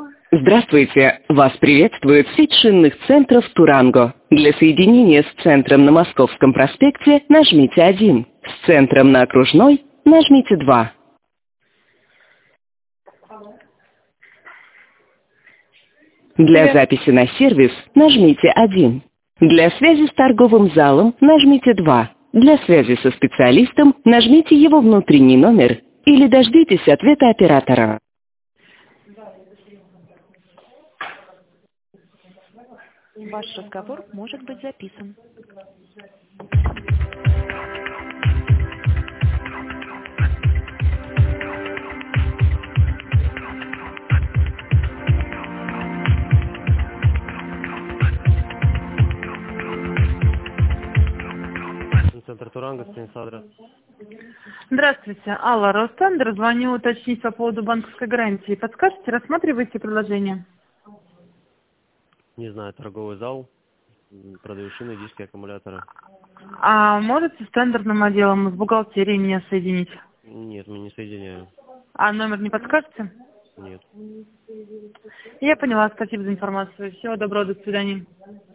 Здравствуйте! Вас приветствует сеть шинных центров «Туранго». Для соединения с центром на Московском проспекте нажмите 1. С центром на Окружной нажмите 2. Для записи на сервис нажмите 1. Для связи с торговым залом нажмите 2. Для связи со специалистом нажмите его внутренний номер или дождитесь ответа оператора. Ваш разговор может быть записан. Центр Туранго, Станислав, здравствуйте. Здравствуйте, Алла, Ростендер. Звоню уточнить по поводу банковской гарантии. Подскажете, рассматриваете предложение? Не знаю, торговый зал, продаю шины, диски, аккумуляторы. А можете с тендерным отделом, с бухгалтерией меня соединить? Нет, мы не соединяем. А номер не подскажете? Нет. Я поняла, спасибо за информацию. Всего доброго, до свидания.